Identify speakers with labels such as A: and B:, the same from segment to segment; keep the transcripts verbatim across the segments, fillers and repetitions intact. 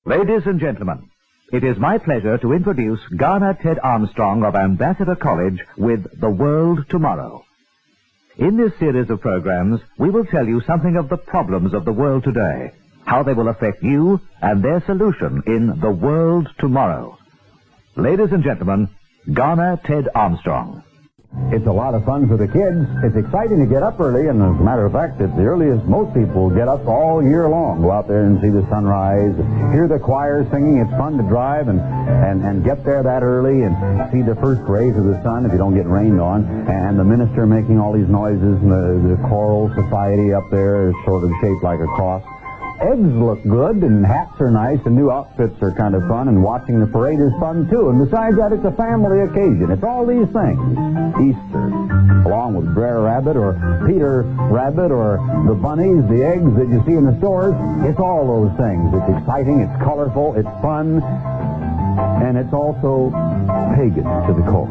A: Ladies and gentlemen, it is my pleasure to introduce Garner Ted Armstrong of Ambassador College with The World Tomorrow. In this series of programs, we will tell you something of the problems of the world today, how they will affect you, and their solution in The World Tomorrow. Ladies and gentlemen, Garner Ted Armstrong.
B: It's a lot of fun for the kids. It's exciting to get up early, and as a matter of fact, it's the earliest most people get up all year long. Go out there and see the sunrise, hear the choir singing. It's fun to drive and, and, and get there that early and see the first rays of the sun if you don't get rained on, and the minister making all these noises, and the, the choral society up there is sort of shaped like a cross. Eggs look good, and hats are nice, and new outfits are kind of fun, and watching the parade is fun, too. And besides that, it's a family occasion. It's all these things. Easter, along with Brer Rabbit or Peter Rabbit or the bunnies, the eggs that you see in the stores. It's all those things. It's exciting, it's colorful, it's fun, and it's also pagan to the core.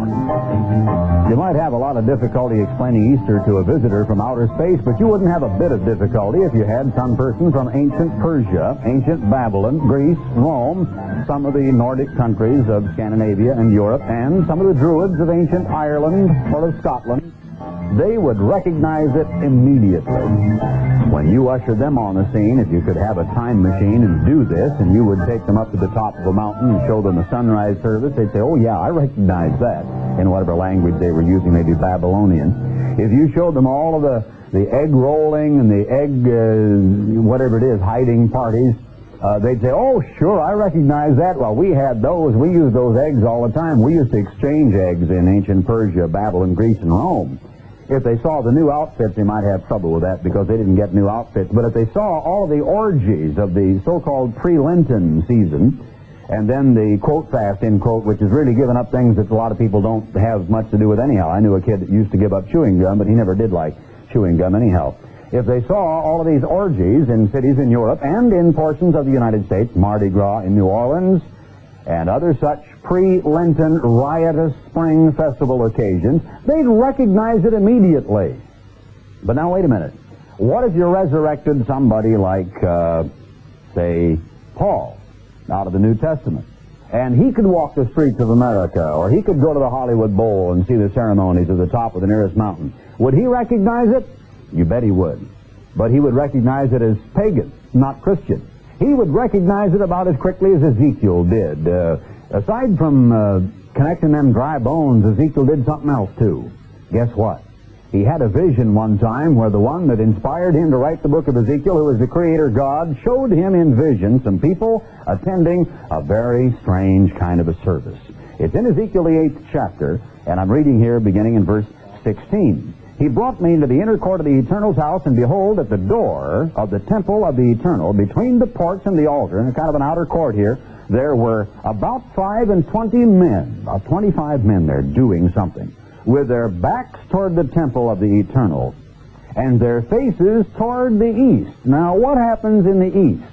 B: You might have a lot of difficulty explaining Easter to a visitor from outer space, but you wouldn't have a bit of difficulty if you had some person from ancient Persia, ancient Babylon, Greece, Rome, some of the Nordic countries of Scandinavia and Europe, and some of the Druids of ancient Ireland or of Scotland. They would recognize it immediately. When you ushered them on the scene, if you could have a time machine and do this, and you would take them up to the top of a mountain and show them a sunrise service, they'd say, oh yeah, I recognize that, in whatever language they were using, maybe Babylonian. If you showed them all of the, the egg rolling and the egg, uh, whatever it is, hiding parties, uh, they'd say, oh sure, I recognize that. Well, we had those. We used those eggs all the time. We used to exchange eggs in ancient Persia, Babylon, Greece, and Rome. If they saw the new outfits, they might have trouble with that because they didn't get new outfits. But if they saw all of the orgies of the so-called pre-Lenten season, and then the quote fast, end quote, which is really giving up things that a lot of people don't have much to do with anyhow. I knew a kid that used to give up chewing gum, but he never did like chewing gum anyhow. If they saw all of these orgies in cities in Europe and in portions of the United States, Mardi Gras in New Orleans, and other such pre-Lenten riotous spring festival occasions, they'd recognize it immediately. But now, wait a minute. What if you resurrected somebody like, uh, say, Paul out of the New Testament? And he could walk the streets of America, or he could go to the Hollywood Bowl and see the ceremonies at the top of the nearest mountain. Would he recognize it? You bet he would. But he would recognize it as pagan, not Christian. He would recognize it about as quickly as Ezekiel did. Uh, aside from uh, connecting them dry bones, Ezekiel did something else too. Guess what? He had a vision one time where the one that inspired him to write the book of Ezekiel, who was the Creator God, showed him in vision some people attending a very strange kind of a service. It's in Ezekiel the eighth chapter, and I'm reading here beginning in verse sixteen. He brought me into the inner court of the Eternal's house, and behold, at the door of the temple of the Eternal, between the porch and the altar, in a kind of an outer court here, there were about five and twenty men, about twenty-five men there doing something, with their backs toward the temple of the Eternal, and their faces toward the east. Now, what happens in the east?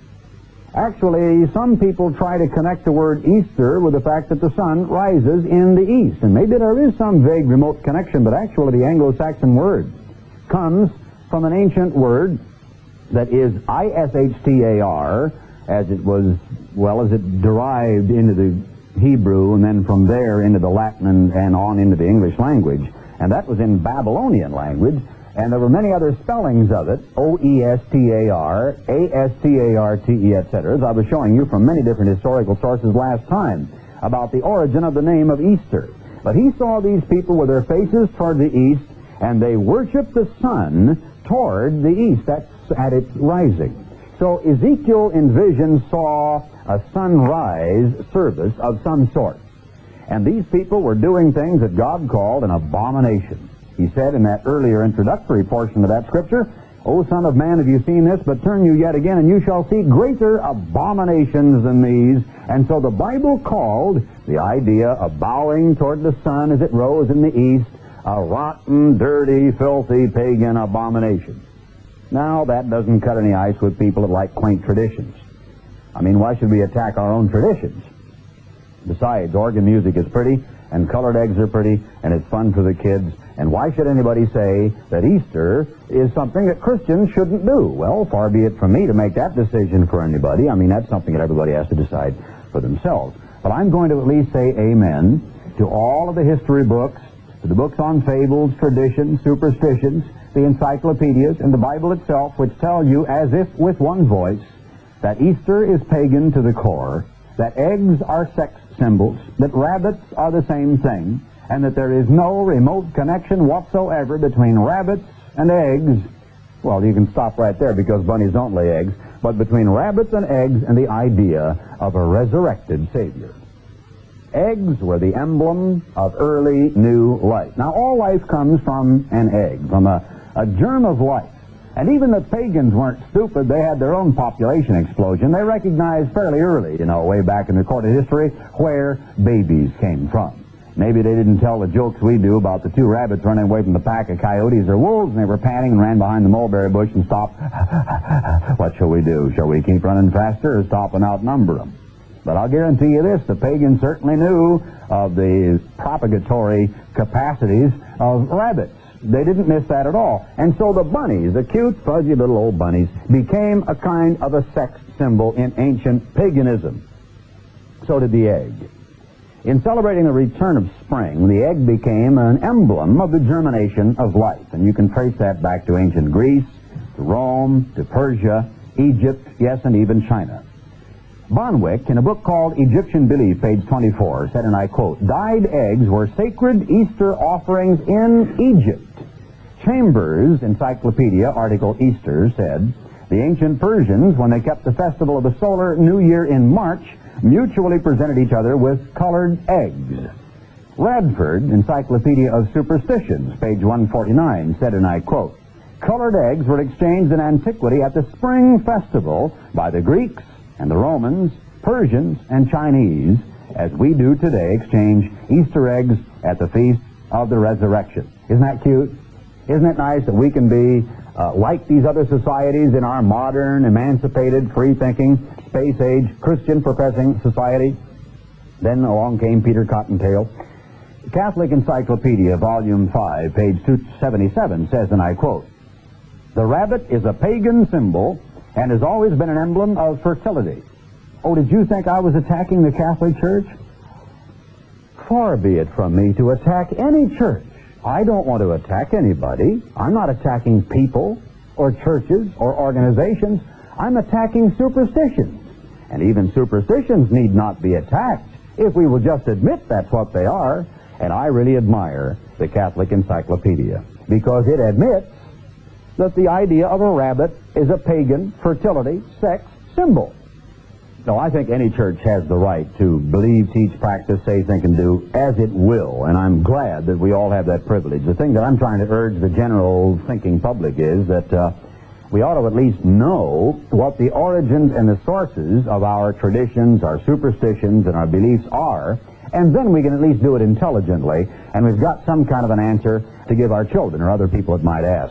B: Actually, some people try to connect the word Easter with the fact that the sun rises in the east. And maybe there is some vague remote connection, but actually the Anglo-Saxon word comes from an ancient word that is I S H T A R, as it was, well, as it derived into the Hebrew, and then from there into the Latin and, and on into the English language. And that was in Babylonian language. And there were many other spellings of it, O E S T A R, A S T A R T E, et cetera, as I was showing you from many different historical sources last time about the origin of the name of Easter. But he saw these people with their faces toward the east, and they worshiped the sun toward the east. That's at its rising. So Ezekiel in vision saw a sunrise service of some sort. And these people were doing things that God called an abomination. He said in that earlier introductory portion of that scripture, O Son of Man, have you seen this? But turn you yet again, and you shall see greater abominations than these. And so the Bible called the idea of bowing toward the sun as it rose in the east a rotten, dirty, filthy, pagan abomination. Now, that doesn't cut any ice with people that like quaint traditions. I mean, why should we attack our own traditions? Besides, organ music is pretty, and colored eggs are pretty, and it's fun for the kids. And why should anybody say that Easter is something that Christians shouldn't do? Well, far be it from me to make that decision for anybody. I mean, that's something that everybody has to decide for themselves. But I'm going to at least say amen to all of the history books, to the books on fables, traditions, superstitions, the encyclopedias, and the Bible itself, which tell you, as if with one voice, that Easter is pagan to the core, that eggs are sex symbols, that rabbits are the same thing, and that there is no remote connection whatsoever between rabbits and eggs. Well, you can stop right there because bunnies don't lay eggs, but between rabbits and eggs and the idea of a resurrected Savior. Eggs were the emblem of early new life. Now, all life comes from an egg, from a, a germ of life. And even the pagans weren't stupid. They had their own population explosion. They recognized fairly early, you know, way back in recorded history, where babies came from. Maybe they didn't tell the jokes we do about the two rabbits running away from the pack of coyotes or wolves, and they were panting and ran behind the mulberry bush and stopped. What shall we do? Shall we keep running faster or stop and outnumber them? But I'll guarantee you this, the pagans certainly knew of the propagatory capacities of rabbits. They didn't miss that at all. And so the bunnies, the cute, fuzzy little old bunnies, became a kind of a sex symbol in ancient paganism. So did the egg. In celebrating the return of spring, the egg became an emblem of the germination of life. And you can trace that back to ancient Greece, to Rome, to Persia, Egypt, yes, and even China. Bonwick, in a book called Egyptian Belief, page twenty-four, said, and I quote, "Dyed eggs were sacred Easter offerings in Egypt." Chambers' Encyclopedia, article Easter, said, the ancient Persians, when they kept the festival of the solar new year in March, mutually presented each other with colored eggs. Radford, Encyclopedia of Superstitions, page one forty-nine, said, and I quote, "Colored eggs were exchanged in antiquity at the spring festival by the Greeks and the Romans, Persians, and Chinese, as we do today exchange Easter eggs at the Feast of the Resurrection." Isn't that cute? Isn't it nice that we can be uh, like these other societies in our modern, emancipated, free-thinking, space-age, Christian-professing society? Then along came Peter Cottontail. Catholic Encyclopedia, Volume five, page two seventy-seven, says, and I quote, "The rabbit is a pagan symbol and has always been an emblem of fertility." Oh, did you think I was attacking the Catholic Church? Far be it from me to attack any church. I don't want to attack anybody. I'm not attacking people or churches or organizations. I'm attacking superstitions. And even superstitions need not be attacked if we will just admit that's what they are. And I really admire the Catholic Encyclopedia because it admits that the idea of a rabbit is a pagan fertility sex symbol. No, I think any church has the right to believe, teach, practice, say, think, and do as it will, and I'm glad that we all have that privilege. The thing that I'm trying to urge the general thinking public is that uh, we ought to at least know what the origins and the sources of our traditions, our superstitions, and our beliefs are, and then we can at least do it intelligently, and we've got some kind of an answer to give our children or other people that might ask.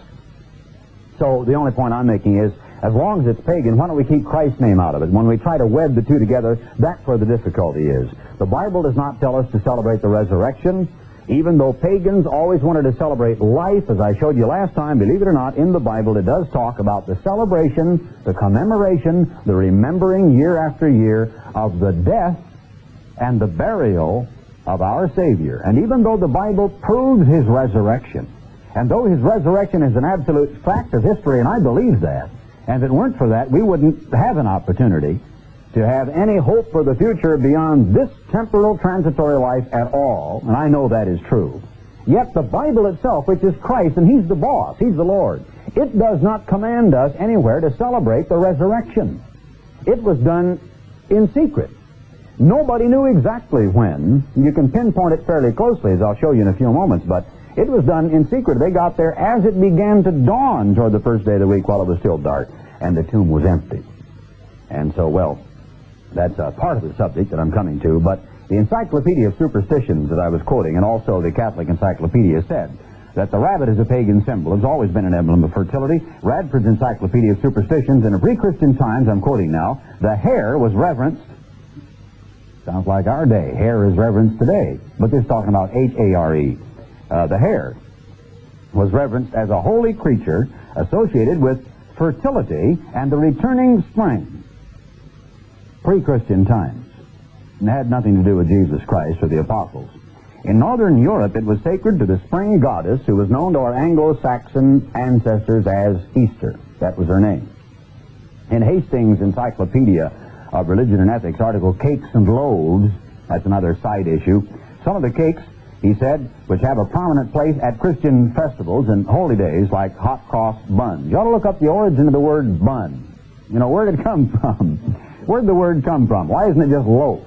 B: So the only point I'm making is, as long as it's pagan, why don't we keep Christ's name out of it? When we try to wed the two together, that's where the difficulty is. The Bible does not tell us to celebrate the resurrection, even though pagans always wanted to celebrate life. As I showed you last time, believe it or not, in the Bible it does talk about the celebration, the commemoration, the remembering year after year of the death and the burial of our Savior. And even though the Bible proves his resurrection, and though his resurrection is an absolute fact of history, and I believe that, and if it weren't for that, we wouldn't have an opportunity to have any hope for the future beyond this temporal, transitory life at all, and I know that is true. Yet the Bible itself, which is Christ, and he's the boss, he's the Lord, it does not command us anywhere to celebrate the resurrection. It was done in secret. Nobody knew exactly when. You can pinpoint it fairly closely, as I'll show you in a few moments, but it was done in secret. They got there as it began to dawn toward the first day of the week while it was still dark, and the tomb was empty. And so, well, that's a part of the subject that I'm coming to, but the Encyclopedia of Superstitions that I was quoting, and also the Catholic Encyclopedia, said that the rabbit is a pagan symbol. It's always been an emblem of fertility. Radford's Encyclopedia of Superstitions, in pre-Christian times, I'm quoting now, the hare was reverenced Sounds like our day. Hare is reverenced today. But this is talking about H A R E. Uh, the hare was reverenced as a holy creature associated with fertility and the returning spring. Pre-Christian times. And it had nothing to do with Jesus Christ or the apostles. In northern Europe, it was sacred to the spring goddess who was known to our Anglo-Saxon ancestors as Easter. That was her name. In Hastings' Encyclopedia of Religion and Ethics article, Cakes and Loaves, that's another side issue, some of the cakes, he said, which have a prominent place at Christian festivals and holy days like hot cross buns. You ought to look up the origin of the word bun. You know, where did it come from? Where did the word come from? Why isn't it just loaf?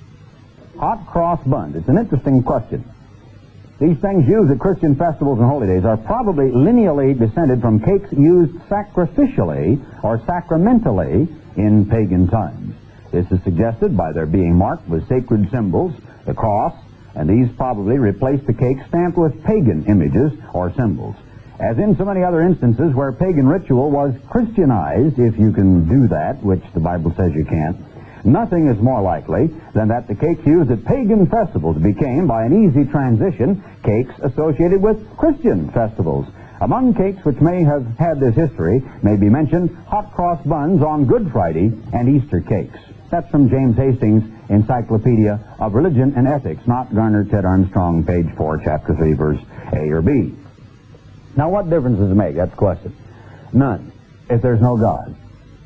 B: Hot cross buns. It's an interesting question. These things used at Christian festivals and holy days are probably lineally descended from cakes used sacrificially or sacramentally in pagan times. This is suggested by their being marked with sacred symbols, the cross, and these probably replaced the cake stamped with pagan images or symbols. As in so many other instances where pagan ritual was Christianized, if you can do that, which the Bible says you can't, nothing is more likely than that the cakes used at pagan festivals became, by an easy transition, cakes associated with Christian festivals. Among cakes which may have had this history may be mentioned hot cross buns on Good Friday and Easter cakes. That's from James Hastings' Encyclopedia of Religion and Ethics, not Garner Ted Armstrong, page four, chapter three, verse A or B. Now, what difference does it make? That's the question. None, if there's no God.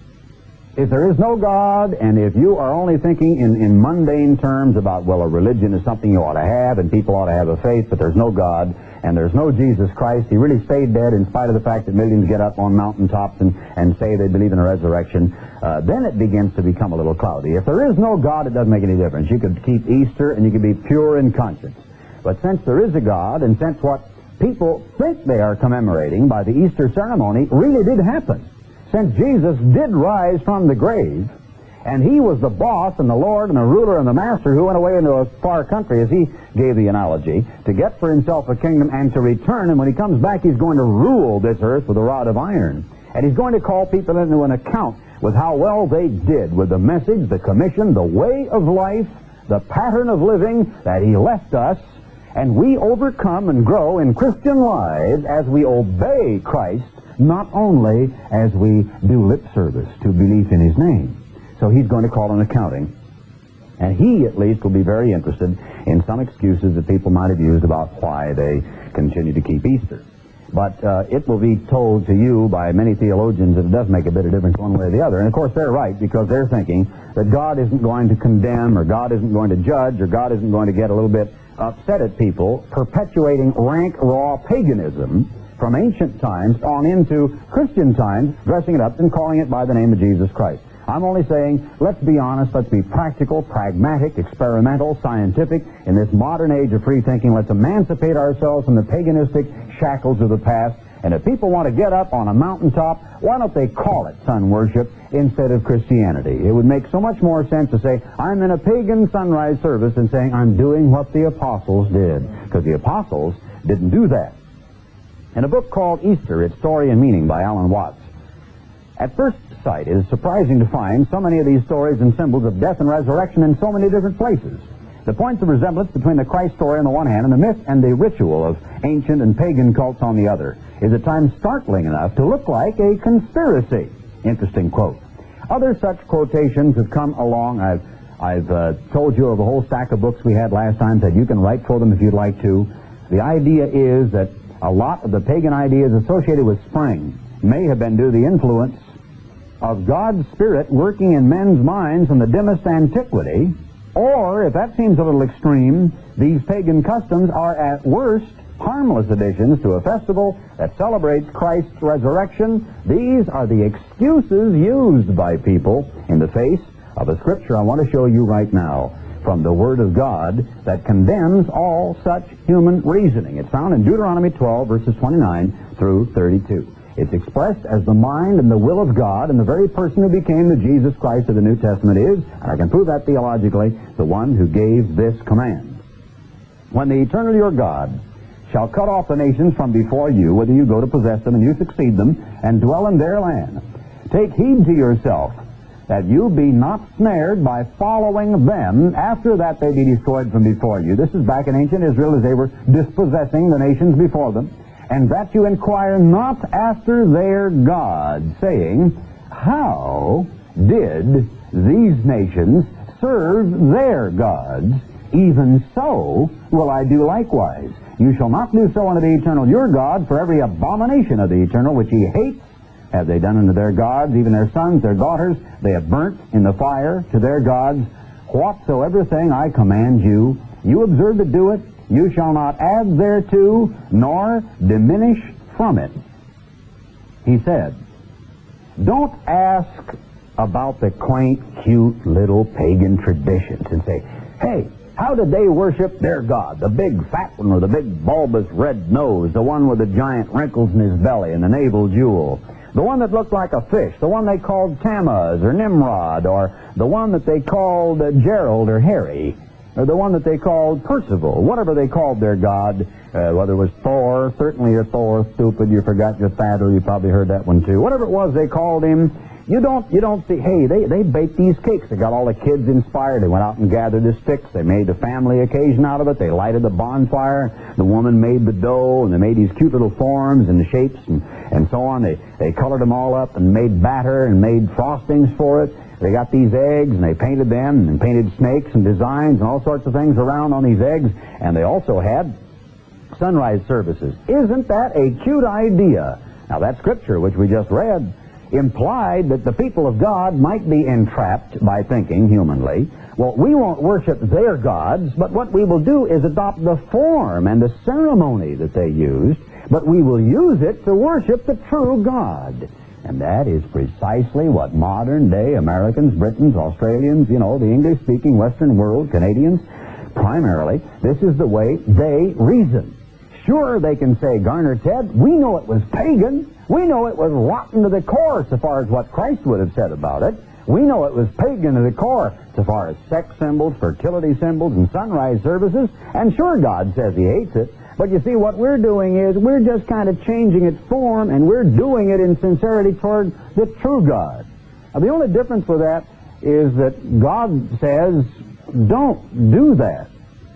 B: If there is no God, and if you are only thinking in, in mundane terms about, well, a religion is something you ought to have, and people ought to have a faith, but there's no God, and there's no Jesus Christ, he really stayed dead in spite of the fact that millions get up on mountaintops and, and say they believe in a resurrection, uh, then it begins to become a little cloudy. If there is no God, it doesn't make any difference. You could keep Easter, and you could be pure in conscience. But since there is a God, and since what people think they are commemorating by the Easter ceremony really did happen, since Jesus did rise from the grave, and he was the boss and the Lord and the ruler and the master who went away into a far country, as he gave the analogy, to get for himself a kingdom and to return, and when he comes back, he's going to rule this earth with a rod of iron. And he's going to call people into an account with how well they did with the message, the commission, the way of life, the pattern of living that he left us, and we overcome and grow in Christian lives as we obey Christ, not only as we do lip service to belief in his name. So he's going to call an accounting. And he, at least, will be very interested in some excuses that people might have used about why they continue to keep Easter. But uh, it will be told to you by many theologians that it does make a bit of difference one way or the other. And, of course, they're right, because they're thinking that God isn't going to condemn, or God isn't going to judge, or God isn't going to get a little bit upset at people perpetuating rank, raw paganism from ancient times on into Christian times, dressing it up and calling it by the name of Jesus Christ. I'm only saying, let's be honest, let's be practical, pragmatic, experimental, scientific. In this modern age of free thinking, let's emancipate ourselves from the paganistic shackles of the past. And if people want to get up on a mountaintop, why don't they call it sun worship instead of Christianity? It would make so much more sense to say, I'm in a pagan sunrise service, than saying I'm doing what the apostles did. Because the apostles didn't do that. In a book called Easter, Its Story and Meaning by Alan Watts, at first sight, it is surprising to find so many of these stories and symbols of death and resurrection in so many different places. The points of resemblance between the Christ story on the one hand and the myth and the ritual of ancient and pagan cults on the other is at times startling enough to look like a conspiracy. Interesting quote. Other such quotations have come along. I've, I've uh, told you of a whole stack of books we had last time, said you can write for them if you'd like to. The idea is that a lot of the pagan ideas associated with spring may have been due to the influence of God's Spirit working in men's minds from the dimmest antiquity, or, if that seems a little extreme, these pagan customs are at worst harmless additions to a festival that celebrates Christ's resurrection. These are the excuses used by people in the face of a scripture I want to show you right now from the Word of God that condemns all such human reasoning. It's found in Deuteronomy twelve, verses twenty-nine through thirty-two. It's expressed as the mind and the will of God, and the very person who became the Jesus Christ of the New Testament is, and I can prove that theologically, the one who gave this command. When the eternal your God shall cut off the nations from before you, whether you go to possess them and you succeed them, and dwell in their land, take heed to yourself that you be not snared by following them, after that they be destroyed from before you. This is back in ancient Israel as they were dispossessing the nations before them. And that you inquire not after their gods, saying, how did these nations serve their gods? Even so will I do likewise. You shall not do so unto the eternal your God, for every abomination of the eternal which ye hate have they done unto their gods, even their sons, their daughters, they have burnt in the fire to their gods. Whatsoever thing I command you, you observe to do it, you shall not add thereto, nor diminish from it. He said, don't ask about the quaint, cute little pagan traditions and say, hey, how did they worship their God? The big fat one with the big bulbous red nose, the one with the giant wrinkles in his belly and the navel jewel, the one that looked like a fish, the one they called Tammuz or Nimrod, or the one that they called uh, Gerald or Harry, or the one that they called Percival, whatever they called their god, uh, whether it was Thor, certainly you're Thor, stupid, you forgot your Thaddeus, you probably heard that one too. Whatever it was they called him, you don't you don't see, hey, they, they baked these cakes. They got all the kids inspired. They went out and gathered the sticks. They made a family occasion out of it. They lighted the bonfire. The woman made the dough, and they made these cute little forms and the shapes and, and so on. They, they colored them all up and made batter and made frostings for it. They got these eggs, and they painted them and painted snakes and designs and all sorts of things around on these eggs. And they also had sunrise services. Isn't that a cute idea? Now, that scripture, which we just read, implied that the people of God might be entrapped by thinking humanly, well, we won't worship their gods, but what we will do is adopt the form and the ceremony that they used, but we will use it to worship the true God. And that is precisely what modern-day Americans, Britons, Australians, you know, the English-speaking Western world, Canadians, primarily, this is the way they reason. Sure, they can say, Garner Ted, we know it was pagan. We know it was rotten to the core so far as what Christ would have said about it. We know it was pagan to the core so far as sex symbols, fertility symbols, and sunrise services. And sure, God says he hates it. But you see, what we're doing is we're just kind of changing its form, and we're doing it in sincerity toward the true God. Now, the only difference with that is that God says, don't do that.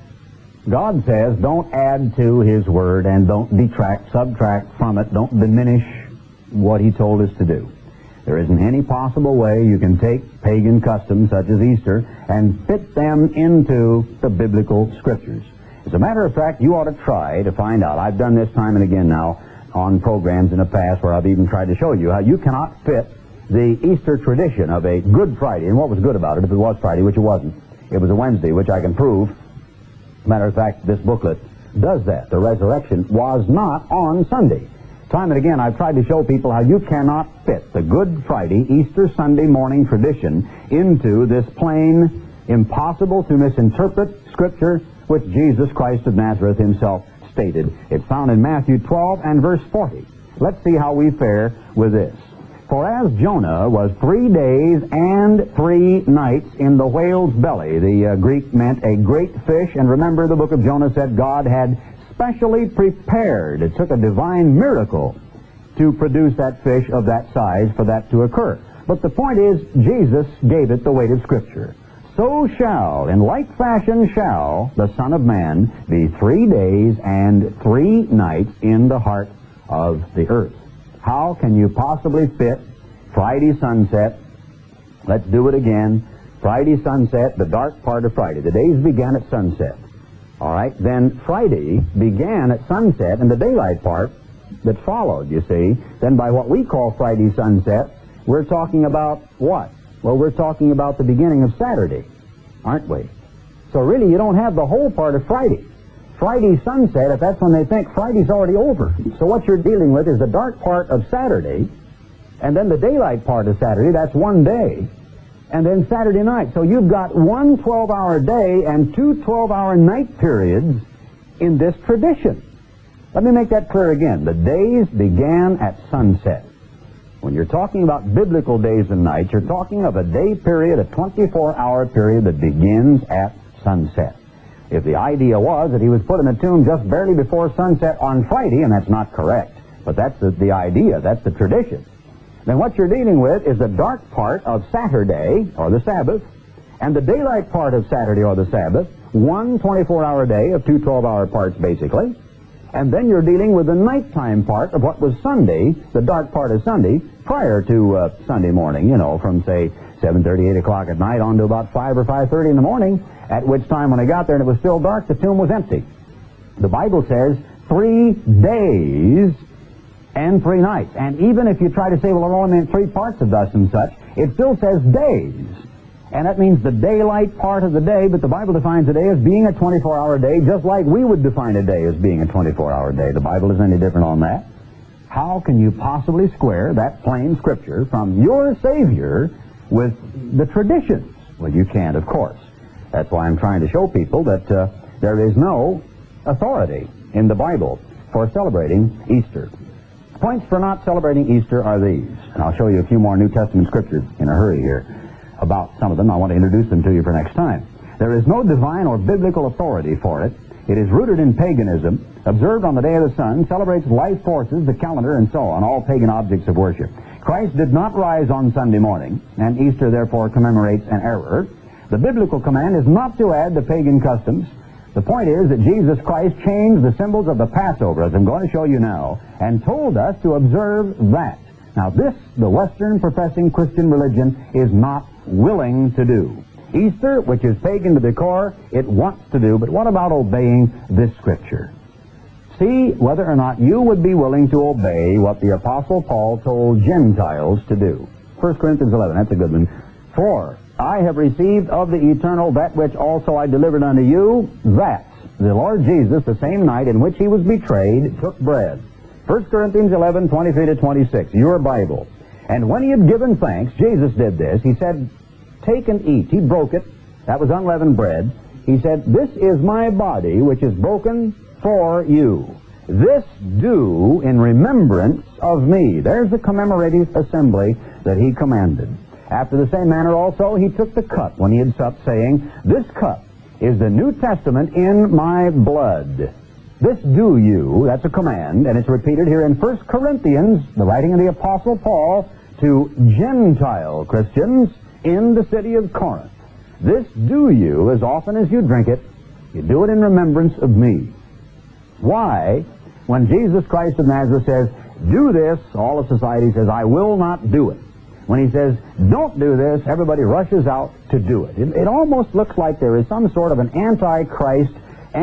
B: God says, don't add to his word and don't detract, subtract from it, don't diminish what he told us to do. There isn't any possible way you can take pagan customs such as Easter and fit them into the biblical scriptures. As a matter of fact, you ought to try to find out. I've done this time and again now on programs in the past where I've even tried to show you how you cannot fit the Easter tradition of a Good Friday. And what was good about it, if it was Friday, which it wasn't, it was a Wednesday, which I can prove. Matter of fact, this booklet does that. The resurrection was not on Sunday. Time and again, I've tried to show people how you cannot fit the Good Friday, Easter Sunday morning tradition into this plain, impossible to misinterpret scripture which Jesus Christ of Nazareth himself stated. It's found in Matthew twelve and verse forty. Let's see how we fare with this. For as Jonah was three days and three nights in the whale's belly, the uh, Greek meant a great fish, and remember the book of Jonah said God had specially prepared. It took a divine miracle to produce that fish of that size for that to occur. But the point is, Jesus gave it the weight of Scripture. So shall, in like fashion shall, the Son of Man be three days and three nights in the heart of the earth. How can you possibly fit Friday sunset? Let's do it again. Friday sunset, the dark part of Friday. The days began at sunset. All right, then Friday began at sunset, and the daylight part that followed, you see. Then by what we call Friday sunset, we're talking about what? Well, we're talking about the beginning of Saturday, aren't we? So really, you don't have the whole part of Friday. Friday sunset, if that's when they think Friday's already over. So what you're dealing with is the dark part of Saturday, and then the daylight part of Saturday, that's one day, and then Saturday night. So you've got one twelve-hour day and two twelve-hour night periods in this tradition. Let me make that clear again. The days began at sunset. When you're talking about biblical days and nights, you're talking of a day period, a twenty-four hour period that begins at sunset. If the idea was that he was put in the tomb just barely before sunset on Friday, and that's not correct, but that's the, the idea, that's the tradition. then what you're dealing with is the dark part of Saturday, or the Sabbath, and the daylight part of Saturday, or the Sabbath, one twenty-four hour day of two twelve-hour parts, basically. And then you're dealing with the nighttime part of what was Sunday, the dark part of Sunday, prior to uh, Sunday morning, you know, from, say, seven thirty, eight o'clock at night on to about five or five thirty in the morning, at which time when I got there and it was still dark, the tomb was empty. The Bible says three days and three nights. And even if you try to say, well, it only meant three parts of thus and such, it still says days. And that means the daylight part of the day, but the Bible defines a day as being a twenty-four hour day, just like we would define a day as being a twenty-four hour day. The Bible isn't any different on that. How can you possibly square that plain scripture from your Savior with the traditions? Well, you can't, of course. That's why I'm trying to show people that uh, there is no authority in the Bible for celebrating Easter. Points for not celebrating Easter are these. And I'll show you a few more New Testament scriptures in a hurry here about some of them. I want to introduce them to you for next time. There is no divine or biblical authority for it. It is rooted in paganism, observed on the day of the sun, celebrates life forces, the calendar, and so on, all pagan objects of worship. Christ did not rise on Sunday morning, and Easter therefore commemorates an error. The biblical command is not to add to pagan customs. The point is that Jesus Christ changed the symbols of the Passover, as I'm going to show you now, and told us to observe that. Now this, the Western professing Christian religion, is not willing to do. Easter, which is pagan to the core, it wants to do, but what about obeying this scripture? See whether or not you would be willing to obey what the Apostle Paul told Gentiles to do. First Corinthians eleven, that's a good one. For I have received of the eternal that which also I delivered unto you, that the Lord Jesus, the same night in which he was betrayed, took bread. First Corinthians eleven, twenty-three to twenty-six, your Bible. And when he had given thanks, Jesus did this. He said, take and eat. He broke it. That was unleavened bread. He said, this is my body, which is broken for you. This do in remembrance of me. There's the commemorative assembly that he commanded. After the same manner also, he took the cup when he had supped, saying, this cup is the New Testament in my blood. This do you, that's a command, and it's repeated here in First Corinthians, the writing of the Apostle Paul, to Gentile Christians in the city of Corinth. This do you, as often as you drink it, you do it in remembrance of me. Why, when Jesus Christ of Nazareth says, do this, all of society says, I will not do it. When he says, don't do this, everybody rushes out to do it. It, it almost looks like there is some sort of an anti-Christ,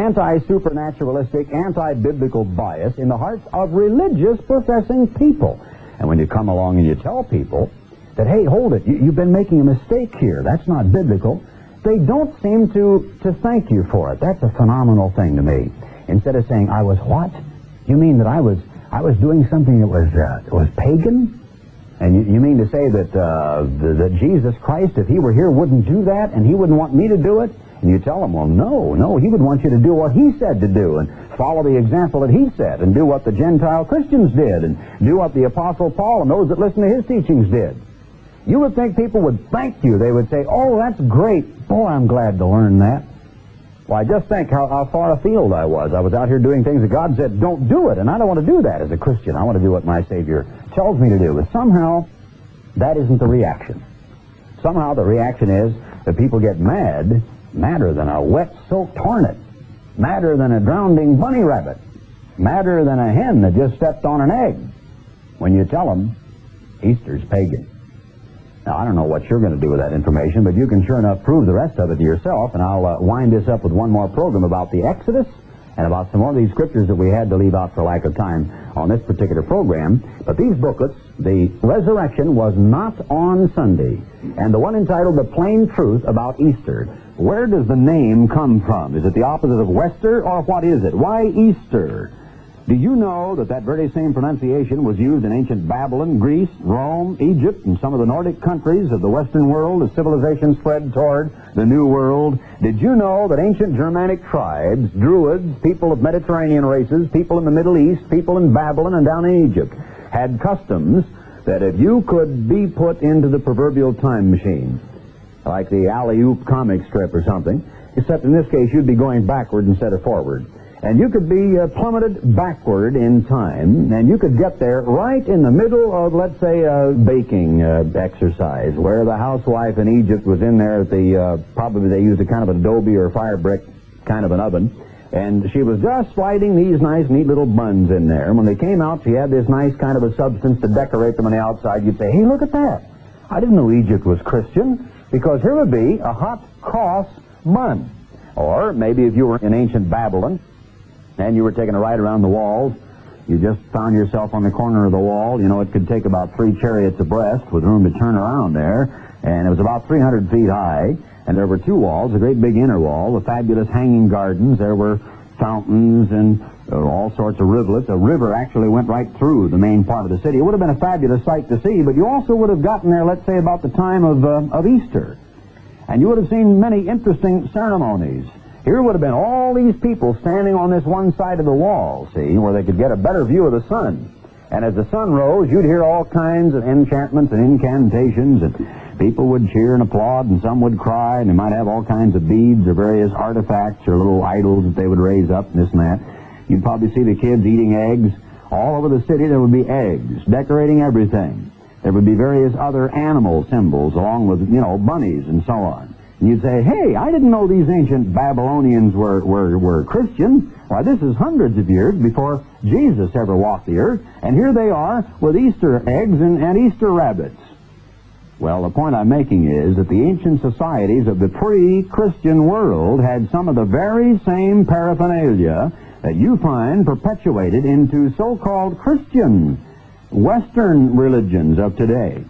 B: anti-supernaturalistic, anti-biblical bias in the hearts of religious professing people. And when you come along and you tell people that, hey, hold it, you, you've been making a mistake here, that's not biblical, they don't seem to, to thank you for it. That's a phenomenal thing to me. Instead of saying, I was what? You mean that I was I was doing something that was uh, was pagan? And you, you mean to say that, uh, the, that Jesus Christ, if he were here, wouldn't do that, and he wouldn't want me to do it? And you tell him, well, no, no, he would want you to do what he said to do, and follow the example that he said, and do what the Gentile Christians did, and do what the Apostle Paul and those that listen to his teachings did. You would think people would thank you. They would say, oh, that's great. Boy, I'm glad to learn that. Well, I just think how, how far afield I was. I was out here doing things that God said, don't do it, and I don't want to do that as a Christian. I want to do what my Savior tells me to do. But somehow, that isn't the reaction. Somehow the reaction is that people get mad, madder than a wet, soaked hornet, madder than a drowning bunny rabbit, madder than a hen that just stepped on an egg, when you tell them Easter's pagan. Now, I don't know what you're going to do with that information, but you can sure enough prove the rest of it to yourself, and I'll uh, wind this up with one more program about the Exodus and about some more of these scriptures that we had to leave out for lack of time on this particular program. But these booklets, the resurrection was not on Sunday, and the one entitled The Plain Truth About Easter. Where does the name come from? Is it the opposite of Wester, or what is it? Why Easter? Do you know that that very same pronunciation was used in ancient Babylon, Greece, Rome, Egypt, and some of the Nordic countries of the Western world as civilization spread toward the New World? Did you know that ancient Germanic tribes, Druids, people of Mediterranean races, people in the Middle East, people in Babylon and down in Egypt, had customs that if you could be put into the proverbial time machine, like the alley-oop comic strip or something, except in this case you'd be going backward instead of forward. And you could be uh, plummeted backward in time, and you could get there right in the middle of, let's say, a baking uh, exercise, where the housewife in Egypt was in there at the, uh, probably they used a kind of an adobe or fire brick kind of an oven, and she was just sliding these nice, neat little buns in there. And when they came out, she had this nice kind of a substance to decorate them on the outside. You'd say, hey, look at that. I didn't know Egypt was Christian, because here would be a hot cross bun. Or maybe if you were in ancient Babylon, and you were taking a ride around the walls, you just found yourself on the corner of the wall. You know, it could take about three chariots abreast with room to turn around there. And it was about three hundred feet high. And there were two walls, a great big inner wall, the fabulous hanging gardens. There were fountains and uh, all sorts of rivulets. A river actually went right through the main part of the city. It would have been a fabulous sight to see, but you also would have gotten there, let's say, about the time of, uh, of Easter. And you would have seen many interesting ceremonies. Here would have been all these people standing on this one side of the wall, see, where they could get a better view of the sun. And as the sun rose, you'd hear all kinds of enchantments and incantations, and people would cheer and applaud, and some would cry, and they might have all kinds of beads or various artifacts or little idols that they would raise up, and this and that. You'd probably see the kids eating eggs. All over the city there would be eggs, decorating everything. There would be various other animal symbols, along with, you know, bunnies and so on. And you'd say, hey, I didn't know these ancient Babylonians were, were, were Christian. Why, this is hundreds of years before Jesus ever walked the earth, and here they are with Easter eggs and, and Easter rabbits. Well, the point I'm making is that the ancient societies of the pre-Christian world had some of the very same paraphernalia that you find perpetuated into so-called Christian Western religions of today.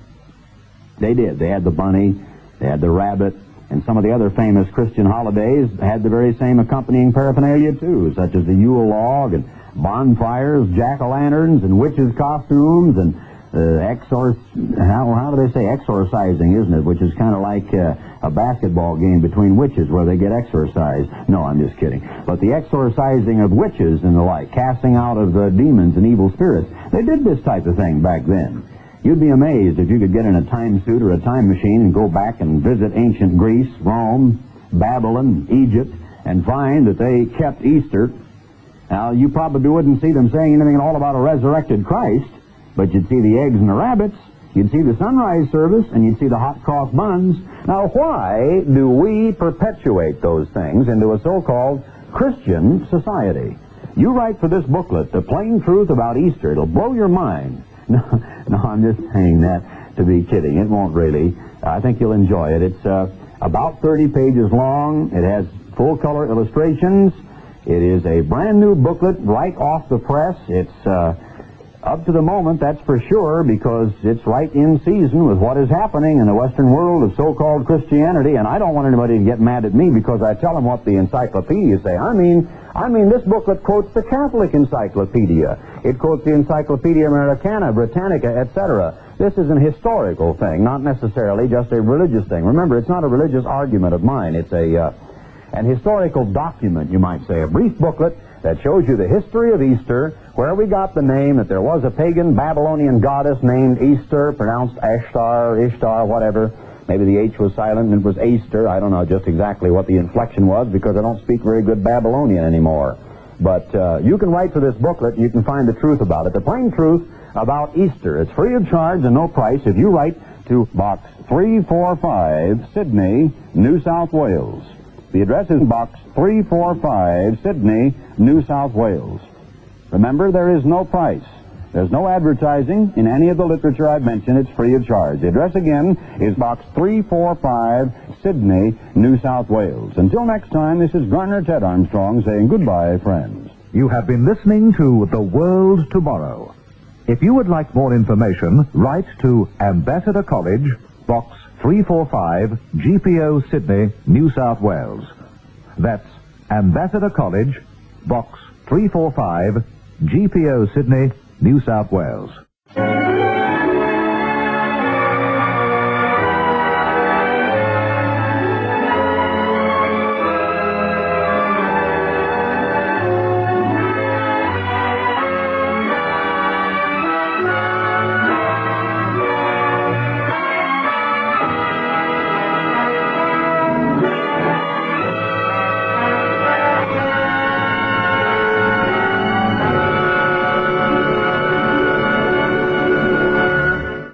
B: They did. They had the bunny, they had the rabbit, and some of the other famous Christian holidays had the very same accompanying paraphernalia, too, such as the Yule log and bonfires, jack-o'-lanterns, and witches' costumes, and uh, exor... How, how do they say exorcising, isn't it? Which is kind of like uh, a basketball game between witches where they get exorcised. No, I'm just kidding. But the exorcising of witches and the like, casting out of uh, demons and evil spirits, they did this type of thing back then. You'd be amazed if you could get in a time suit or a time machine and go back and visit ancient Greece, Rome, Babylon, Egypt, and find that they kept Easter. Now, you probably wouldn't see them saying anything at all about a resurrected Christ, but you'd see the eggs and the rabbits, you'd see the sunrise service, and you'd see the hot cross buns. Now, why do we perpetuate those things into a so-called Christian society? You write for this booklet, The Plain Truth About Easter. It'll blow your mind. No, no, I'm just saying that to be kidding. It won't really. I think you'll enjoy it. It's uh, about thirty pages long. It has full-color illustrations. It is a brand-new booklet right off the press. It's uh, up to the moment, that's for sure, because it's right in season with what is happening in the Western world of so-called Christianity. And I don't want anybody to get mad at me because I tell them what the encyclopedias say. I mean, I mean, this booklet quotes the Catholic Encyclopedia. It quotes the Encyclopedia Americana, Britannica, et cetera. This is an historical thing, not necessarily just a religious thing. Remember, it's not a religious argument of mine. It's a uh, an historical document, you might say, a brief booklet that shows you the history of Easter, where we got the name, that there was a pagan Babylonian goddess named Easter, pronounced Ashtar, Ishtar, whatever. Maybe the H was silent and it was Easter. I don't know just exactly what the inflection was because I don't speak very good Babylonian anymore. But uh, you can write for this booklet and you can find the truth about it. The plain truth about Easter. It's free of charge and no price if you write to Box three forty-five, Sydney, New South Wales. The address is Box three forty-five, Sydney, New South Wales. Remember, there is no price. There's no advertising in any of the literature I've mentioned. It's free of charge. The address again is Box three forty-five, Sydney, New South Wales. Until next time, this is Garner Ted Armstrong saying goodbye, friends.
A: You have been listening to The World Tomorrow. If you would like more information, write to Ambassador College, Box three forty-five, G P O, Sydney, New South Wales. That's Ambassador College, Box three forty-five, G P O, Sydney, New South Wales.